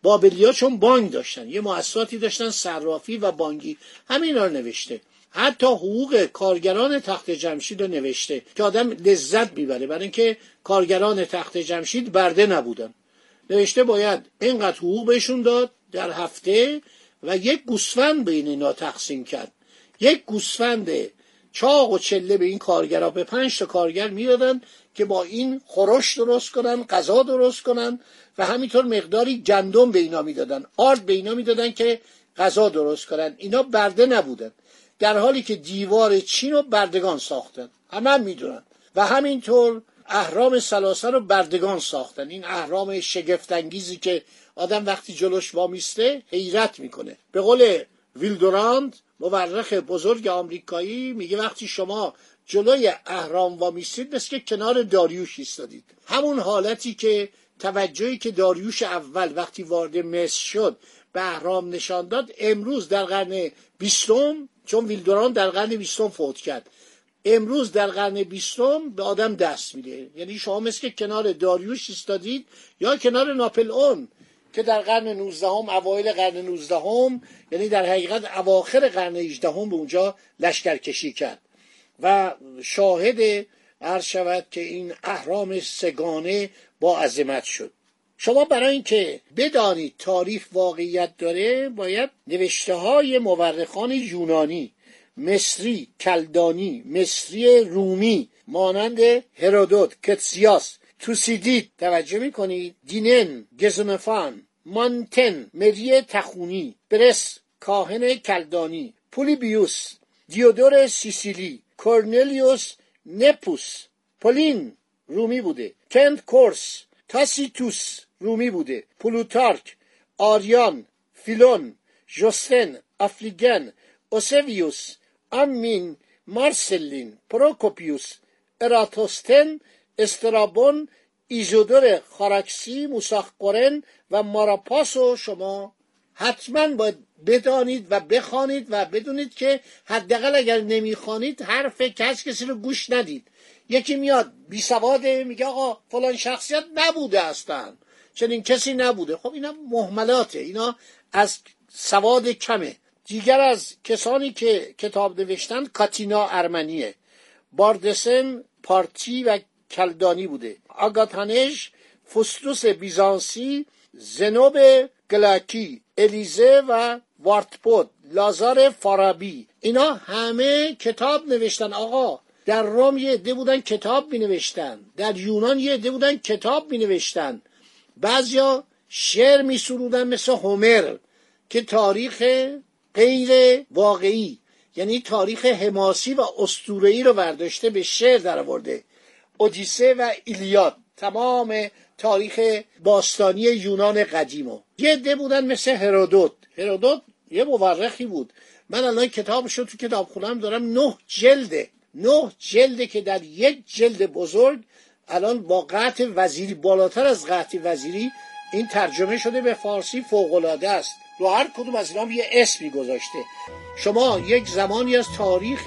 بابلیا چون بانک داشتن، یه مؤسساتی داشتن صرافی و بانکی، همین رو نوشته. حتی حقوق کارگران تخت جمشید رو نوشته که آدم لذت میبره، برای اینکه کارگران تخت جمشید برده نبودن. نوشته باید اینقدر حقوق بهشون داد در هفته و یک گوسفند بین اینا تقسیم کرد. یک گوسفند چاق و چله به این کارگرها، به 5 تا کارگر میدادن که با این خورش درست کنن، غذا درست کنن، و همینطور مقداری گندم به اینا میدادن، آرد به اینا میدادن که غذا درست کنن. اینا برده نبودن، در حالی که دیوار چین رو بردگان ساختن، همه میدونن. و همینطور اهرام ثلاثه رو بردگان ساختن. این اهرام شگفت انگیزی که آدم وقتی جلوش وامیسته حیرت میکنه. به قول ویلدوراند، مورخ بزرگ آمریکایی، میگه وقتی شما جلوی اهرام وامیستید مثل که کنار داریوش ایستادید. همون حالتی که توجهی که داریوش اول وقتی وارد مصر شد به اهرام نشان داد، امروز در قرن 20، چون ویلدوراند در قرن 20 فوت کرد، امروز در قرن 20 به آدم دست میده. یعنی شما مثل که کنار داریوش ایستادید یا کنار ناپلئون که در قرن 19 اوایل قرن 19 یعنی در حقیقت اواخر قرن 18 به اونجا لشکرکشی کرد و شاهد عرض شود که این اهرام سگانه با عظمت شد. شما برای اینکه بدانید تاریخ واقعیت داره باید نوشته های مورخان یونانی، مصری، کلدانی، مصری رومی مانند هرودوت، کتسیاس، توسیدید توجه میکنید، دینن، گزنفان، مانتن، مری تخونی، برس کاهن کلدانی، پولیبیوس، دیودور سیسیلی، کورنلیوس نپوس، پولین رومی بوده، کنت کورس، تاسیتوس رومی بوده، پلوتارک، آریان، فیلون، جوستن، افلیگن، اوسویوس، آمین، مارسلین، پروکوپیوس، اراتوستن، استرابون، ایزودور خاراکسی، موساخقرن و ماراپاسو شما حتما باید بدانید و بخوانید و بدونید که حداقل اگر نمیخوانید حرف کسی رو گوش ندید. یکی میاد بی سواده میگه آقا فلان شخصیت نبوده اصلا، چنین کسی نبوده. خب اینا مهملاته، اینا از سواد کمه. دیگر از کسانی که کتاب نوشتن کاتینا ارمنیه، باردسن پارتی و کلدانی بوده، آگاتانژ فستوس بیزانسی، زنوب گلاکی، الیزه و وارتپود، لازار فارابی، اینا همه کتاب نوشتن. آقا در روم یه عده بودن کتاب می نوشتن، در یونان یه عده بودن کتاب می نوشتن، بعضیا شعر می سرودن مثل هومر که تاریخ غیر واقعی، یعنی تاریخ حماسی و اسطوره‌ای رو برداشته به شعر در آورده. اودیسه و ایلیاد، تمام تاریخ باستانی یونان قدیمو. یه عده بودن مثل هرودوت. هرودوت یه مورخی بود، من الان کتابشو تو کتابخونه‌ام دارم، 9 جلده، 9 جلده که در یک جلد بزرگ الان با قطع وزیری، بالاتر از قطع وزیری، این ترجمه شده به فارسی، فوق‌العاده است. رو هر کدوم از اینا یه اسمی گذاشته. شما یک زمانی از تاریخ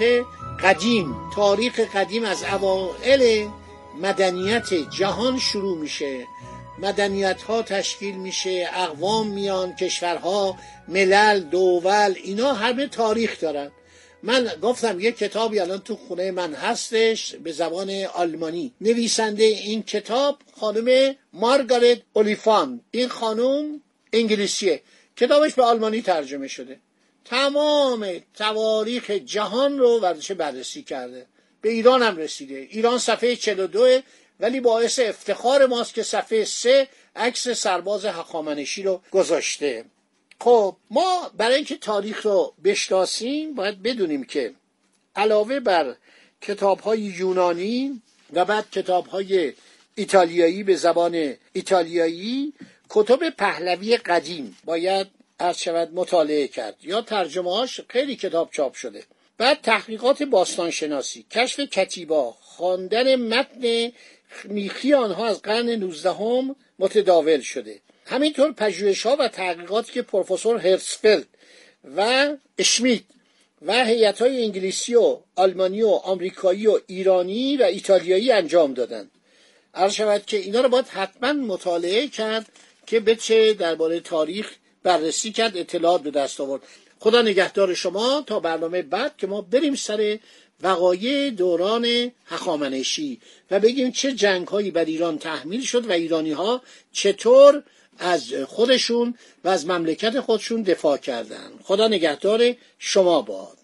قدیم از اوائل مدنیت جهان شروع میشه، مدنیت ها تشکیل میشه، اقوام میان، کشورها، ملل، دول، اینا همه تاریخ دارن. من گفتم یک کتابی الان تو خونه من هستش به زبان آلمانی، نویسنده این کتاب خانم مارگارت اولیفاند، این خانم انگلیسیه، کتابش به آلمانی ترجمه شده، تمام تواریخ جهان رو بررسی کرده، به ایران هم رسیده. ایران صفحه 42 ولی باعث افتخار ماست که صفحه 3 عکس سرباز هخامنشی رو گذاشته. خب ما برای اینکه تاریخ رو بشناسیم باید بدونیم که علاوه بر کتاب‌های یونانی و بعد کتاب‌های ایتالیایی به زبان ایتالیایی، کتب پهلوی قدیم باید عرض شود مطالعه کرد، یا ترجمه‌هاش خیلی کتاب چاپ شده. بعد تحقیقات باستانشناسی، کشف کتیبا، خواندن متن میخی آنها از قرن 19 متداول شده. همینطور پژوهش‌ها و تحقیقاتی که پروفسور هرتزفلد و اشمیت و هیئت‌های انگلیسی و آلمانی و آمریکایی و ایرانی و ایتالیایی انجام دادند. عرض شود که اینا رو باید حتما مطالعه کرد که بچه درباره تاریخ بررسی کرد، اطلاعات به دست آورد. خدا نگهدار شما تا برنامه بعد که ما بریم سر وقایع دوران هخامنشی و بگیم چه جنگ‌هایی بر ایران تحمیل شد و ایرانی‌ها چطور از خودشون و از مملکت خودشون دفاع کردند. خدا نگهدار شما باد.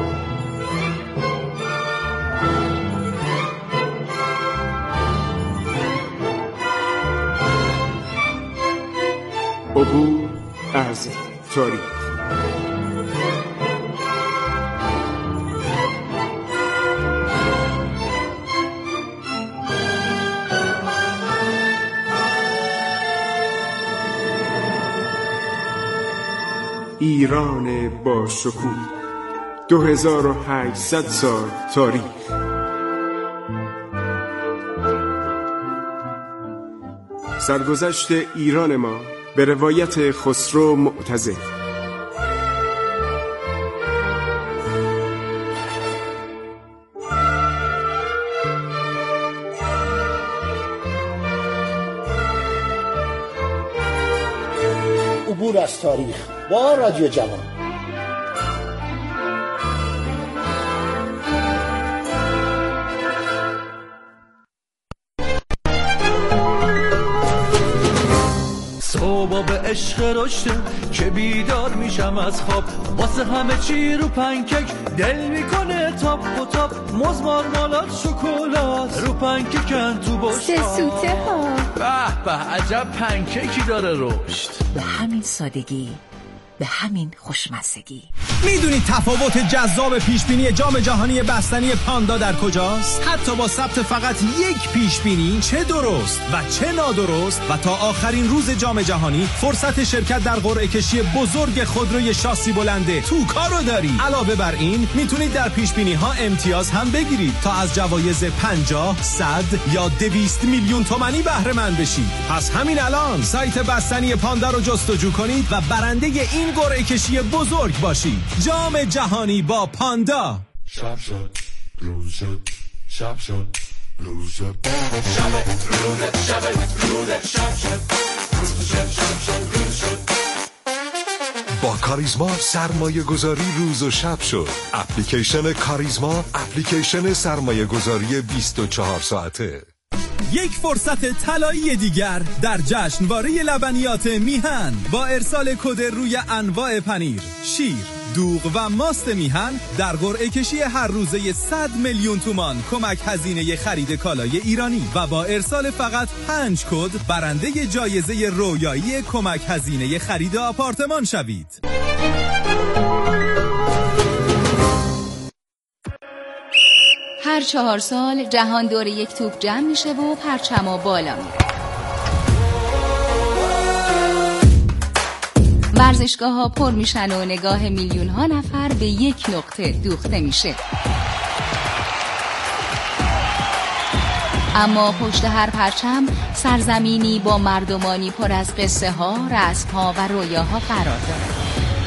عبور از تاریخ. ایران با شکوه، 2800 سال تاریخ. سرگذشت ایران ما به روایت خسرو معتزد. عبور از تاریخ با رادیو جوان. صبح به عشق رشته که بیدار میشم از خواب، واسه همه چی رو پنکک دل میکنه تاپ و تاپ، موز مارمالاد شکلات رو پنککن تو بشقاب. سه سوته ها، به به عجب پنککی داره رشد. به همین سادگی، به همین خوشمزگی. میدونید تفاوت جذاب پیشبینی جام جهانی بستنی پاندا در کجاست؟ حتی با ثبت فقط یک پیشبینی، چه درست و چه نادرست، و تا آخرین روز جام جهانی فرصت شرکت در قرعه کشی بزرگ خودروی شاسی بلنده توکا رو داری. علاوه بر این میتونید در پیشبینی ها امتیاز هم بگیرید تا از جوایز 50، 100 یا 200 میلیون تومانی بهره مند بشید. پس همین الان سایت بستنی پاندا رو جستجو کنید و برنده این قرعه کشی بزرگ باشید. جام جهانی با پاندا. شب شد، روز شد، شب شد، روز شد، شب روز، شب روز، شب شد، روز شد، روز شد. با کاریزما سرمایه گذاری روز و شب شد. اپلیکیشن کاریزما، اپلیکیشن سرمایه گذاری 24 ساعته. یک فرصت طلایی دیگر در جشنواره لبنیات میهن با ارسال کد روی انواع پنیر، شیر، دوغ و ماست میهن در قرعه کشی هر روزه 100 میلیون تومان کمک هزینه خرید کالای ایرانی و با ارسال فقط 5 کد برنده جایزه رویایی کمک هزینه خرید آپارتمان شوید. هر 4 سال جهان دور یک توپ جمع میشه و پرچما بالا میره. ورزشگاه ها پر میشن و نگاه میلیون ها نفر به یک نقطه دوخته میشه. اما پشت هر پرچم سرزمینی با مردمانی پر از قصه ها، رسم ها و رویاها قرار داره.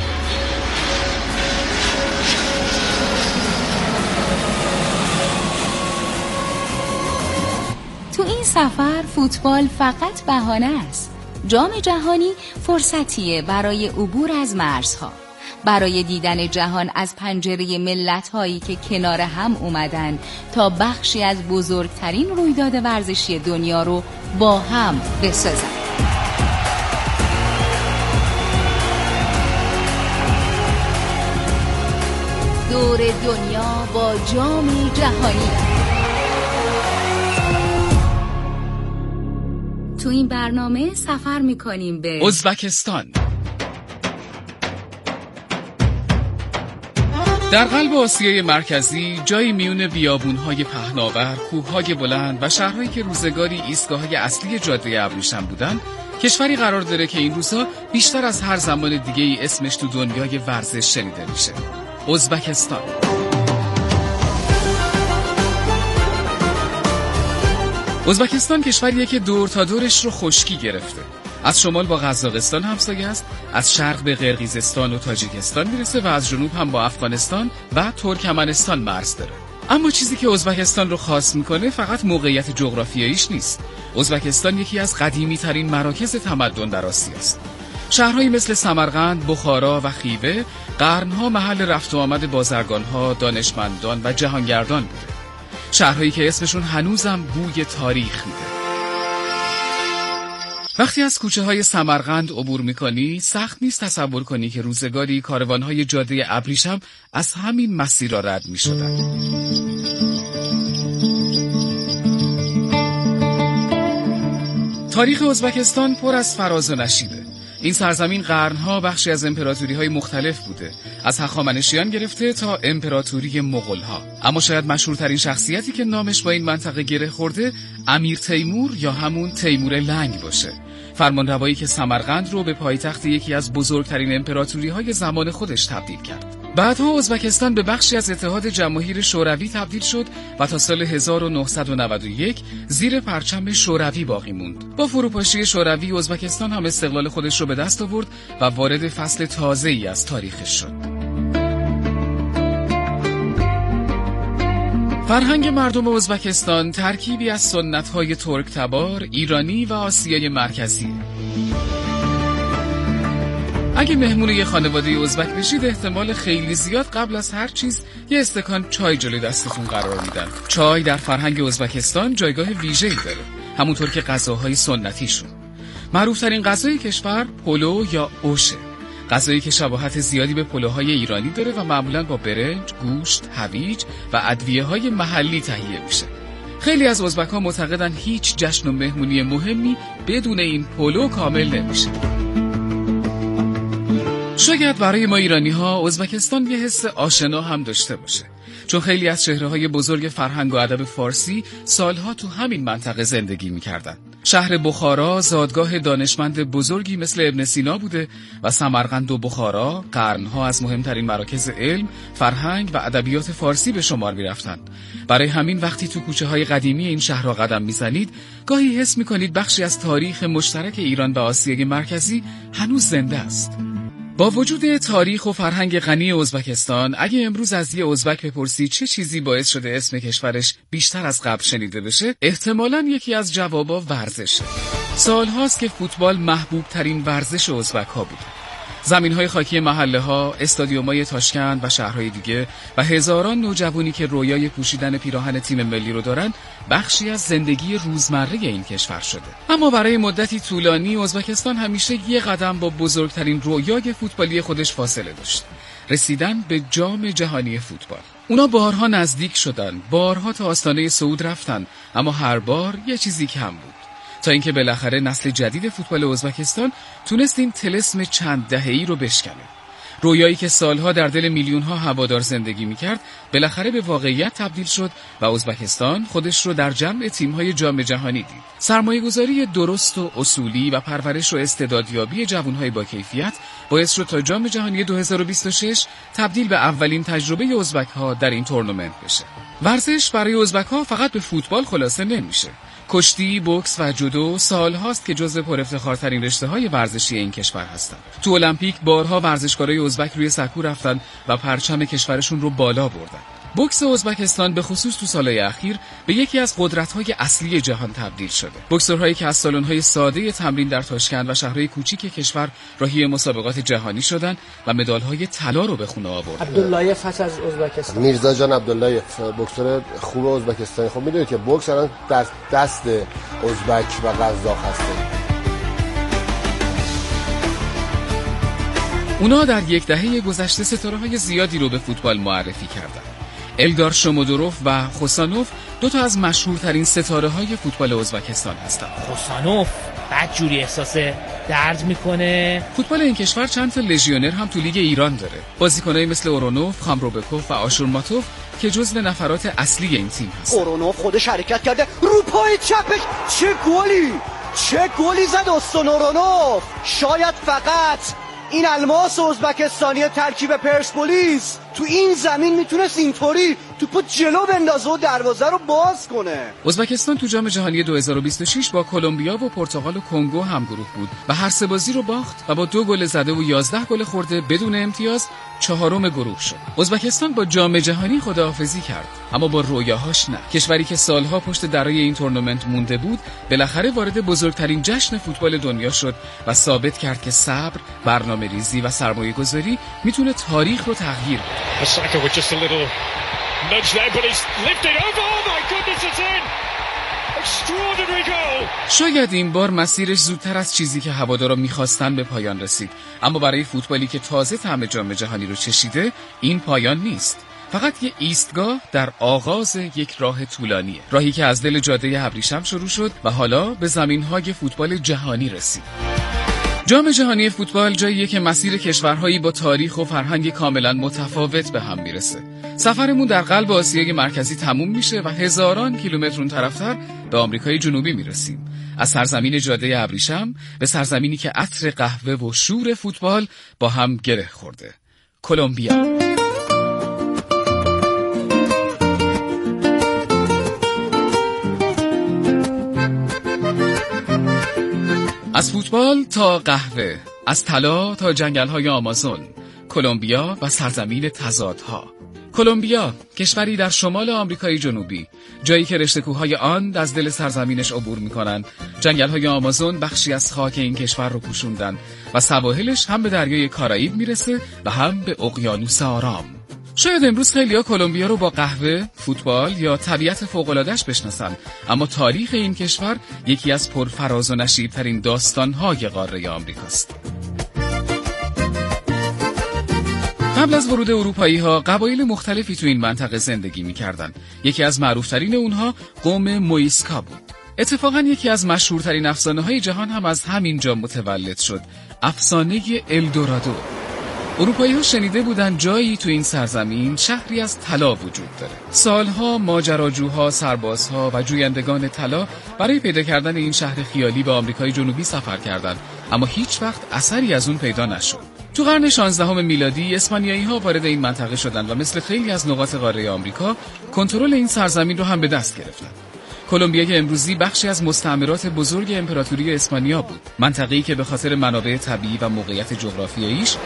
تو این سفر فوتبال فقط بهانه است. جام جهانی فرصتیه برای عبور از مرزها، برای دیدن جهان از پنجره ملت‌هایی که کنار هم اومدن تا بخشی از بزرگترین رویداد ورزشی دنیا رو با هم بسازن. دور دنیا با جام جهانی. تو این برنامه سفر میکنیم به ازبکستان. در قلب آسیای مرکزی، جایی میون بیابون‌های پهناور، کوه‌های بلند و شهرهایی که روزگاری ایستگاه‌های اصلی جاده ابریشم بودند، کشوری قرار داره که این روزها بیشتر از هر زمان دیگه‌ای اسمش تو دنیای ورزش شنیده میشه. ازبکستان. ازبکستان کشوریه که دور تا دورش رو خشکی گرفته. از شمال با قزاقستان همسایه است، از شرق به قرقیزستان و تاجیکستان میرسه و از جنوب هم با افغانستان و ترکمنستان مرز داره. اما چیزی که ازبکستان رو خاص میکنه فقط موقعیت جغرافیاییش نیست. ازبکستان یکی از قدیمی ترین مراکز تمدن در آسیا است. شهرهایی مثل سمرقند، بخارا و خیوه قرنها محل رفت و آمد بازرگانها، دانشمندان و جهانگردان بوده. شهرهایی که اسمشون هنوزم بوی تاریخ میده. وقتی از کوچه های سمرقند عبور میکنی سخت نیست تصور کنی که روزگاری کاروانهای جاده ابریشم از همین مسیر رد میشدن. تاریخ ازبکستان پر از فراز و نشیبه. این سرزمین قرنها بخشی از امپراتوری‌های مختلف بوده، از هخامنشیان گرفته تا امپراتوری مغول‌ها. اما شاید مشهورترین شخصیتی که نامش با این منطقه گره خورده امیر تیمور یا همون تیمور لنگ باشه، فرمانروایی که سمرقند رو به پایتخت یکی از بزرگترین امپراتوری‌های زمان خودش تبدیل کرد. بعدها ازبکستان به بخشی از اتحاد جماهیر شوروی تبدیل شد و تا سال 1991 زیر پرچم شوروی باقی موند. با فروپاشی شوروی ازبکستان هم استقلال خودش رو به دست آورد و وارد فصل تازه‌ای از تاریخش شد. فرهنگ مردم ازبکستان ترکیبی از سنت‌های ترک تبار، ایرانی و آسیای مرکزی. اگه مهمون یه خانواده ازبک بشید احتمال خیلی زیاد قبل از هر چیز یه استکان چای جلوی دستتون قرار میدن. چای در فرهنگ ازبکستان جایگاه ویژه‌ای داره، همونطور که غذاهای سنتیشون. معروف‌ترین غذای کشور پلو یا اوشه، غذایی که شباهت زیادی به پلوهای ایرانی داره و معمولاً با برنج، گوشت، هویج و ادویه‌های محلی تهیه میشه. خیلی از ازبک‌ها معتقدن هیچ جشن و مهمونی مهمی بدون این پلو کامل نمیشه. شاید برای ما ایرانی‌ها ازبکستان یه حس آشنا هم داشته باشه، چون خیلی از چهره‌های بزرگ فرهنگ و ادب فارسی سالها تو همین منطقه زندگی می‌کردن. شهر بخارا زادگاه دانشمند بزرگی مثل ابن سینا بوده و سمرقند و بخارا قرنها از مهمترین مراکز علم، فرهنگ و ادبیات فارسی به شمار می‌رفتن. برای همین وقتی تو کوچه‌های قدیمی این شهرها قدم می‌زنید، گاهی حس می‌کنید بخشی از تاریخ مشترک ایران و آسیای مرکزی هنوز زنده است. با وجود تاریخ و فرهنگ غنی ازبکستان، اگه امروز از یه ازبک بپرسی چه چیزی باعث شده اسم کشورش بیشتر از قبل شنیده بشه، احتمالاً یکی از جوابا ورزشه. سالهاست که فوتبال محبوب ترین ورزش ازبک ها بوده. زمین‌های خاکی محله‌ها، استادیوم‌های تاشکند و شهرهای دیگه و هزاران نوجوانی که رویای پوشیدن پیراهن تیم ملی رو دارن، بخشی از زندگی روزمره این کشور شده. اما برای مدتی طولانی ازبکستان همیشه یه قدم با بزرگترین رویای فوتبالی خودش فاصله داشت: رسیدن به جام جهانی فوتبال. اونا بارها نزدیک شدن، بارها تا آستانه صعود رفتن، اما هر بار یه چیزی کم بود. تا اینکه بالاخره نسل جدید فوتبال ازبکستان تونست این طلسم چند دهه‌ای رو بشکنه. رویایی که سالها در دل میلیون‌ها هوادار زندگی می‌کرد، بالاخره به واقعیت تبدیل شد و ازبکستان خودش رو در جمع تیم‌های جام جهانی دید. سرمایه‌گذاری درست و اصولی و پرورش و استعدادیابی جوان‌های با کیفیت باعث شد تا جام جهانی 2026 تبدیل به اولین تجربه ازبک‌ها در این تورنمنت بشه. ورزش برای ازبک‌ها فقط به فوتبال خلاصه نمیشه. کشتی، بوکس و جودو سالهاست که جزو پرافتخارترین رشته‌های ورزشی این کشور هستند. تو المپیک بارها ورزشکارای ازبک روی سکو رفتن و پرچم کشورشون رو بالا بردن. بوکس ازبکستان به خصوص تو سالهای اخیر به یکی از قدرت‌های اصلی جهان تبدیل شده. بوکسورهایی که از سالن‌های ساده تمرین در تاشکند و شهرهای کوچیک کشور راهی مسابقات جهانی شدند و مدال‌های طلا رو به خونه آوردن. عبداللایف هست از ازبکستان. میرزا جان عبداللایف، بوکسور خوب ازبکستانی. خب میدونید که بوکس الان دست ازبک و قزاق هست. اونا در یک دهه گذشته ستاره‌های زیادی رو به فوتبال معرفی کردند. الدار شومودروف و خوسانوف دو تا از مشهورترین ستاره‌های فوتبال ازبکستان هستند. خوسانوف بدجوری احساس درد میکنه. فوتبال این کشور چند تا لژیونر هم تو لیگ ایران داره. بازیکنایی مثل اورونوف، خامروبکوف و آشورماتوف که جزو نفرات اصلی این تیم هست. اورونوف خودش حرکت کرده رو پای چپش، چه گلی زد استون اورونوف. شاید فقط این الماس ازبکستانی ترکیب پرسپولیس تو این زمین میتونست اینطوری توپو جلو بندازه و دروازه رو باز کنه. ازبکستان تو جام جهانی 2026 با کلمبیا و پرتغال و کنگو همگروه بود و هر سه بازی رو باخت و با 2 گل زده و 11 گل خورده بدون امتیاز چهارم گروه شد. ازبکستان با جام جهانی خداحافظی کرد، اما با رویاهاش نه. کشوری که سالها پشت درای این تورنمنت مونده بود، بالاخره وارد بزرگترین جشن فوتبال دنیا شد و ثابت کرد که صبر، برنامه‌ریزی و سرمایه‌گذاری میتونه تاریخ رو تغییر بده. شاید این بار مسیرش زودتر از چیزی که هوادارا می‌خواستن به پایان رسید، اما برای فوتبالی که تازه طعم جام جهانی رو چشیده، این پایان نیست. فقط یه ایستگاه در آغاز یک راه طولانیه، راهی که از دل جاده ابریشم شروع شد و حالا به زمین‌های فوتبال جهانی رسید. جام جهانی فوتبال جاییه که مسیر کشورهایی با تاریخ و فرهنگ کاملا متفاوت به هم میرسه. سفرمون در قلب آسیای مرکزی تموم میشه و هزاران کیلومتر اون طرفتر به آمریکای جنوبی میرسیم. از سرزمین جاده ابریشم به سرزمینی که عطر قهوه و شور فوتبال با هم گره خورده. کلمبیا. از فوتبال تا قهوه، از طلا تا جنگل‌های آمازون، کلمبیا و سرزمین تضادها. کلمبیا، کشوری در شمال آمریکای جنوبی، جایی که رشته کوههای آند از دل سرزمینش عبور می‌کنند. جنگل‌های آمازون بخشی از خاک این کشور رو پوشوندن و سواحلش هم به دریای کارائیب میرسه و هم به اقیانوس آرام. شاید امروز خیلی‌ها کلمبیا رو با قهوه، فوتبال یا طبیعت فوق‌العاده‌اش بشناسن، اما تاریخ این کشور یکی از پرفراز و نشیب‌ترین داستان‌های قاره آمریکاست. قبل از ورود اروپایی‌ها قبایل مختلفی تو این منطقه زندگی می‌کردند. یکی از معروف‌ترین اونها قوم مویسکا بود. اتفاقاً یکی از مشهورترین افسانه‌های جهان هم از همین جا متولد شد، افسانه الدورادو. اروپایی‌ها شنیده بودن جایی تو این سرزمین شهری از طلا وجود داره. سالها ماجراجوها، سربازها و جویندگان طلا برای پیدا کردن این شهر خیالی به آمریکای جنوبی سفر کردند، اما هیچ وقت اثری از اون پیدا نشد. تو قرن 16 میلادی اسپانیایی‌ها وارد این منطقه شدند و مثل خیلی از نقاط قاره آمریکا کنترل این سرزمین رو هم به دست گرفتند. کلمبیای امروزی بخشی از مستعمرات بزرگ امپراتوری اسپانیا بود، منطقه‌ای که به خاطر منابع طبیعی و موقعیت جغرافیاییش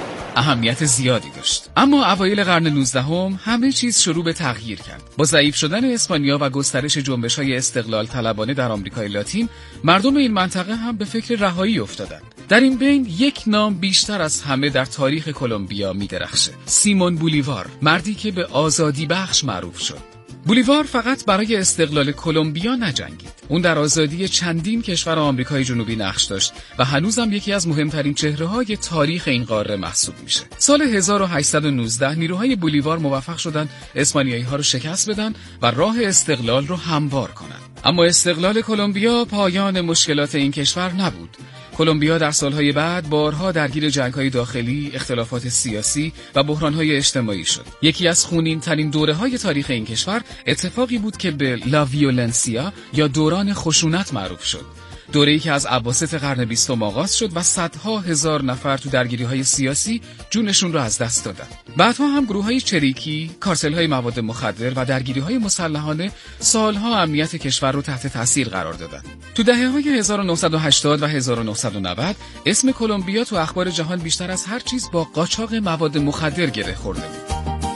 اهمیت زیادی داشت. اما اوایل قرن 19 همه چیز شروع به تغییر کرد. با ضعیف شدن اسپانیا و گسترش جنبش‌های استقلال طلبانه در آمریکای لاتین، مردم این منطقه هم به فکر رهایی افتادند. در این بین یک نام بیشتر از همه در تاریخ کلمبیا می‌درخشه: سیمون بولیوار، مردی که به آزادی بخش معروف شد. بولیوار فقط برای استقلال کلمبیا نجنگید. اون در آزادی چندین کشور آمریکای جنوبی نقش داشت و هنوزم یکی از مهمترین چهره‌های تاریخ این قاره محسوب میشه. سال 1819 نیروهای بولیوار موفق شدن اسپانیایی‌ها رو شکست بدن و راه استقلال رو هموار کنن. اما استقلال کلمبیا پایان مشکلات این کشور نبود. کلمبیا در سالهای بعد بارها درگیر جنگ‌های داخلی، اختلافات سیاسی و بحران‌های اجتماعی شد. یکی از خونین‌ترین دوره‌های تاریخ این کشور اتفاقی بود که به لا ویولنسیا یا دوران خشونت معروف شد. دوره‌ای که از اواسط قرن 20 آغاز شد و صدها هزار نفر تو درگیری‌های سیاسی جونشون رو از دست دادن. بعدها هم گروه‌های چریکی، کارتل‌های مواد مخدر و درگیری‌های مسلحانه سالها امنیت کشور رو تحت تاثیر قرار دادن. تو دهه‌های 1980 و 1990 اسم کلمبیا تو اخبار جهان بیشتر از هر چیز با قاچاق مواد مخدر گره خورده بود.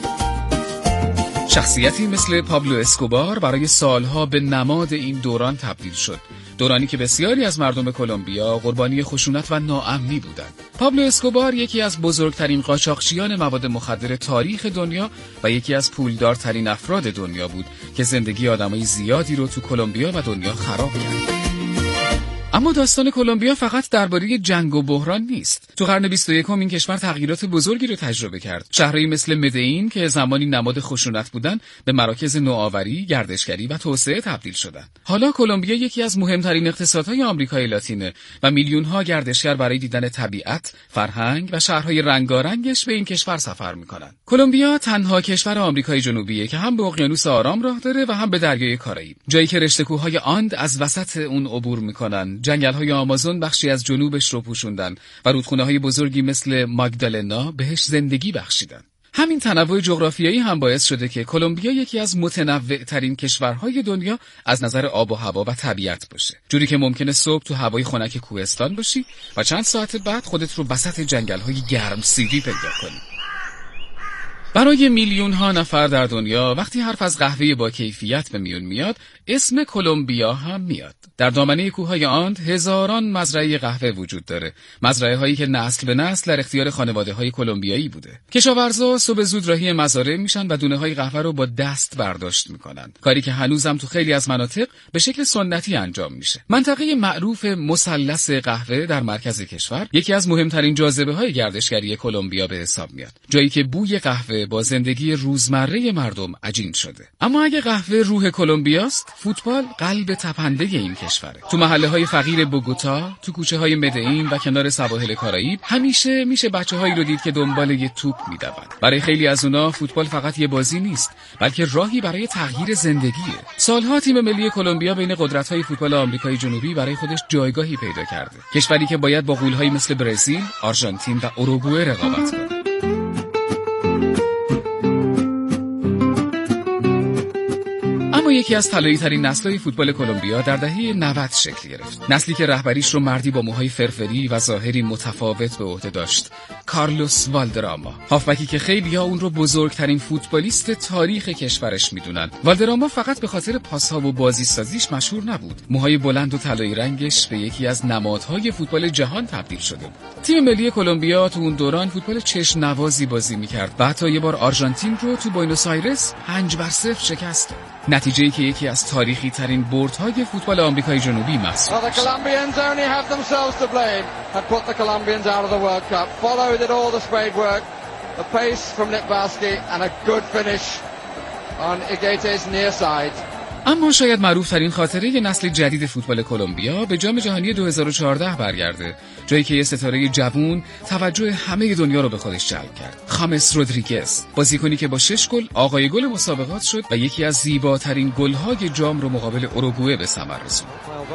شخصیتی مثل پابلو اسکوبار برای سالها به نماد این دوران تبدیل شد. دورانی که بسیاری از مردم کلمبیا قربانی خشونت و ناامنی بودند. پابلو اسکوبار یکی از بزرگترین قاچاقچیان مواد مخدر تاریخ دنیا و یکی از پولدارترین افراد دنیا بود که زندگی آدمای زیادی رو تو کلمبیا و دنیا خراب کرد. اما داستان کلمبیا فقط درباره جنگ و بحران نیست. تو قرن 21 این کشور تغییرات بزرگی رو تجربه کرد. شهرهایی مثل مدئین که زمانی نماد خشونت بودن به مراکز نوآوری، گردشگری و توسعه تبدیل شدند. حالا کلمبیا یکی از مهمترین اقتصادهای آمریکای لاتینه و میلیون‌ها گردشگر برای دیدن طبیعت، فرهنگ و شهرهای رنگارنگش به این کشور سفر می‌کنند. کلمبیا تنها کشور آمریکای جنوبیه که هم به اقیانوس آرام راه داره و هم به دریای کارائیب، جایی که رشته کوههای آند از وسط اون عبور می‌کنن. جنگل‌های آمازون بخشی از جنوبش رو پوشوندن و رودخونه‌های بزرگی مثل ماگدالنا بهش زندگی بخشیدن. همین تنوع جغرافیایی هم باعث شده که کلمبیا یکی از متنوع‌ترین کشورهای دنیا از نظر آب و هوا و طبیعت باشه. جوری که ممکنه صبح تو هوای خنک کوهستان باشی و چند ساعت بعد خودت رو وسط جنگل‌های گرمسیری پیدا کنی. برای میلیون‌ها نفر در دنیا وقتی حرف از قهوه با کیفیت به میون میاد، اسم کلمبیا هم میاد. در دامنه کوههای آند هزاران مزرعه قهوه وجود داره. مزرعه هایی که نسل به نسل در اختیار خانواده‌های کلمبیایی بوده. کشاورزا صبح زود راهی مزارع میشن و دونه‌های قهوه رو با دست برداشت میکنن. کاری که هنوزم تو خیلی از مناطق به شکل سنتی انجام میشه. منطقه معروف مثلث قهوه در مرکز کشور یکی از مهمترین جاذبه‌های گردشگری کلمبیا به حساب میاد. جایی که بوی قهوه با زندگی روزمره مردم عجین شده. اما اگه قهوه روح کلمبیاست، فوتبال قلب تپنده این کشوره. تو محله‌های فقیر بوگوتا، تو کوچه‌های مدئین و کنار سواحل کارائیب همیشه میشه بچه‌هایی رو دید که دنبال یه توپ میدوند. برای خیلی از اونا فوتبال فقط یه بازی نیست، بلکه راهی برای تغییر زندگیه. سالها تیم ملی کلمبیا بین قدرت‌های فوتبال آمریکای جنوبی برای خودش جایگاهی پیدا کرده. کشوری که باید با غول‌هایی مثل برزیل، آرژانتین و اوروگوئه رقابت کنه. اما یکی از طلایی‌ترین نسل‌های فوتبال کلمبیا در دهه 90 شکل گرفت. نسلی که رهبریش رو مردی با موهای فرفری و ظاهری متفاوت به عهده داشت، کارلوس والدراما. هافبکی که خیلی‌ها اون رو بزرگترین فوتبالیست تاریخ کشورش میدونن. والدراما فقط به خاطر پاس‌ها و بازیسازیش مشهور نبود. موهای بلند و طلایی رنگش به یکی از نمادهای فوتبال جهان تبدیل شده بود. تیم ملی کلمبیا تو اون دوران فوتبال چشم‌نوازی بازی می‌کرد. و حتی یه بار آرژانتین رو تو بوئنوس آیرس 5-0 شکست داد. نتیجه‌ای که یکی از تاریخی ترین بردهای فوتبال آمریکای جنوبی محسوب میشه. اما شاید معروف‌ترین خاطره ی نسل جدید فوتبال کلمبیا به جام جهانی 2014 برگرده، جایی که یه ستاره جوان توجه همه دنیا رو به خودش جلب کرد. خامس رودریگز، بازیکنی که با 6 گل آقای گل مسابقات شد و یکی از زیباترین گل‌های جام رو مقابل اوروگوئه به ثمر رسوند.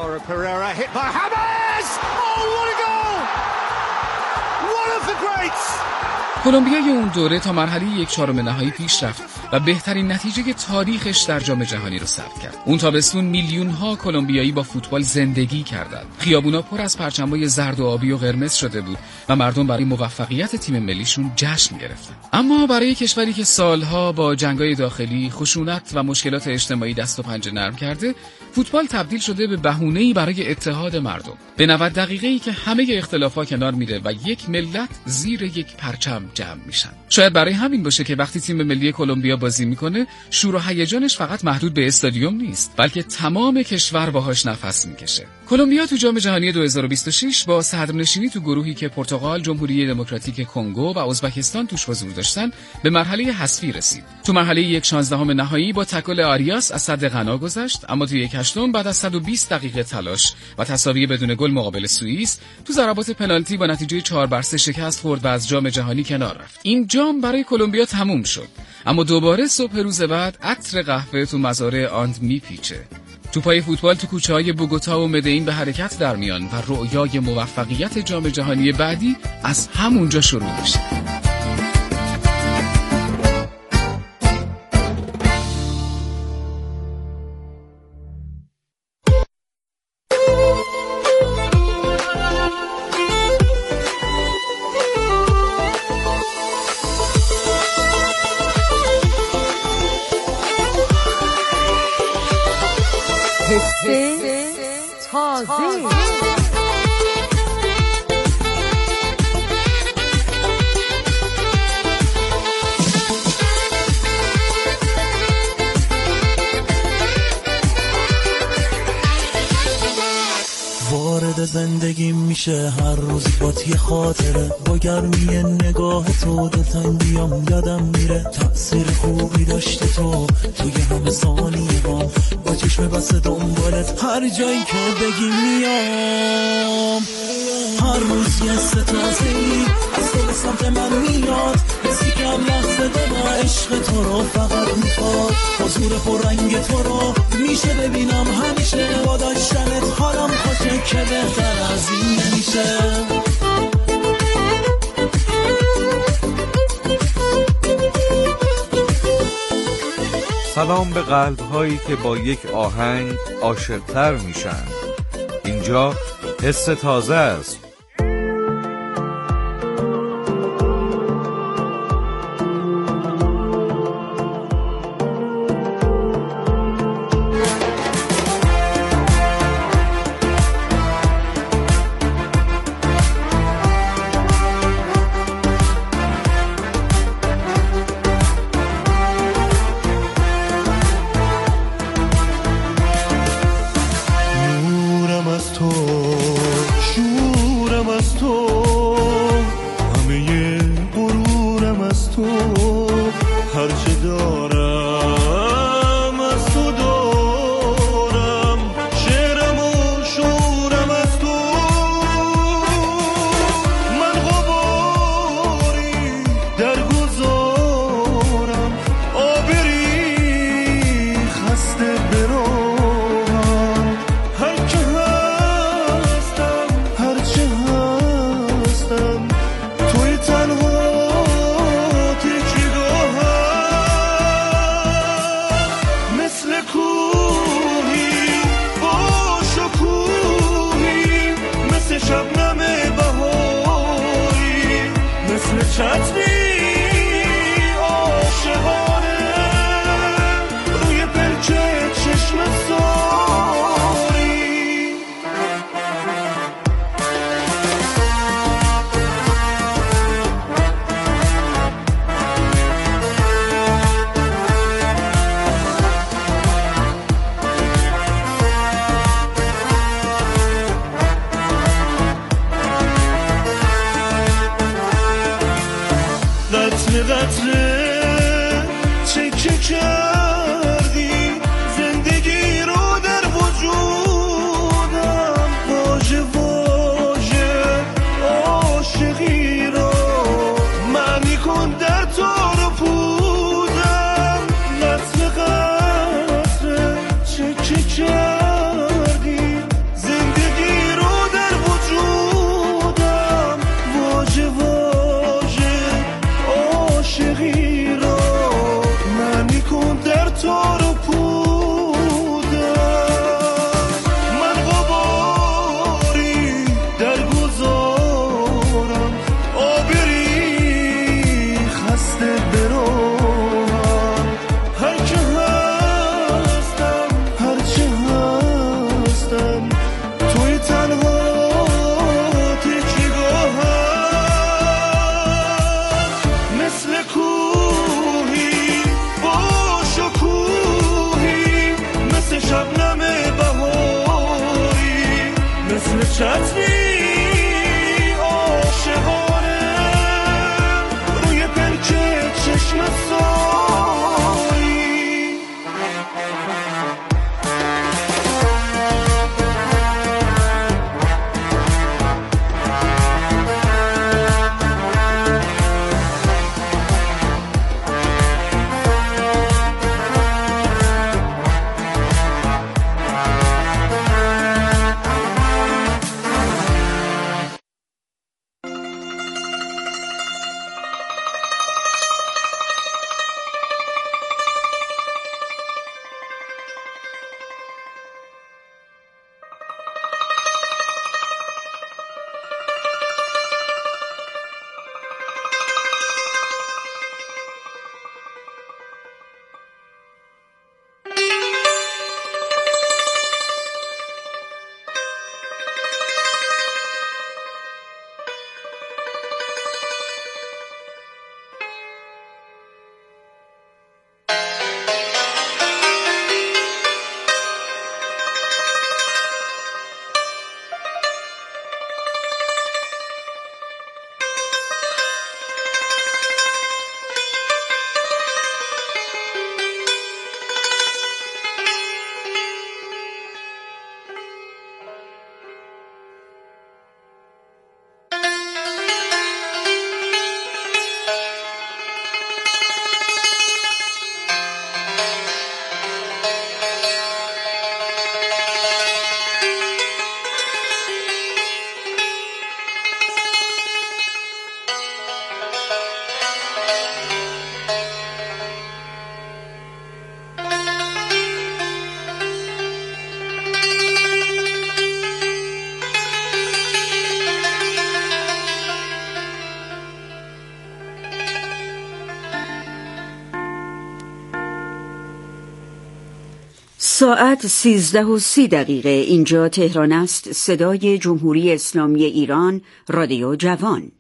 کلمبیای اون دوره تا مرحله 1/4 نهایی پیش رفت و بهترین نتیجه تاریخش در جام جهانی رو ثبت کرد. اون تابستون میلیون‌ها کلمبیایی با فوتبال زندگی کردند. خیابونا پر از پرچم‌های زرد و آبی و قرمز شده بود و مردم برای موفقیت تیم ملیشون جشن گرفتن. اما برای کشوری که سالها با جنگ‌های داخلی، خشونت و مشکلات اجتماعی دست و پنجه نرم کرده، فوتبال تبدیل شده به بهونه‌ای برای اتحاد مردم. به 90 دقیقه‌ای که همه اختلافات کنار میره و یک ملت زیر یک پرچم جمع میشن. شاید برای همین باشه که وقتی تیم ملی کلمبیا بازی میکنه، شور و هیجانش فقط محدود به استادیوم نیست، بلکه تمام کشور باهاش نفس میکشه. کلمبیا تو جام جهانی 2026 با صدرنشینی تو گروهی که پرتغال، جمهوری دموکراتیک کنگو و ازبکستان توش حضور داشتن، به مرحله حذفی رسید. تو مرحله 1/16 نهایی با تکل آریاس از سد غنا گذشت، اما تو 1/8 بعد از 120 دقیقه تلاش و تساوی بدون گل مقابل سوئیس، تو ضربات پنالتی با نتیجه 4-3 شکست خورد و از جام جهانی کنار رفت. این جام برای کلمبیا تموم شد، اما دوباره صبح روز بعد عطر قهوه تو مزارع آند میپیچه. توپای فوتبال تو کوچه‌های بوگوتا و مدئین به حرکت در میان و رؤیای موفقیت جام جهانی بعدی از همونجا شروع میشه. وارد زندگی میشه هر روز با یه خاطره، با گرمی نگاه تو دلتنگیام یادم میره. تأثیر خوبی داشتی تو توی همه ثانیه‌ام، با چشم بسته دنبالت هر جایی که بگی میام. هر روز یه ستازه‌ای از تو به سمت من میاد، حسی که هم لحظه دارم عشق تو رو فقط میخواد. حضور پررنگ تو رو میشه ببینم همیشه، با داشتنت حالم خوشه که بهتر از این نمیشه. سلام به قلب‌هایی که با یک آهنگ عاشق‌تر میشن. اینجا حس تازه است. عاشقی رو معنی کن. ساعت 13:30. اینجا تهران است. صدای جمهوری اسلامی ایران، رادیو جوان.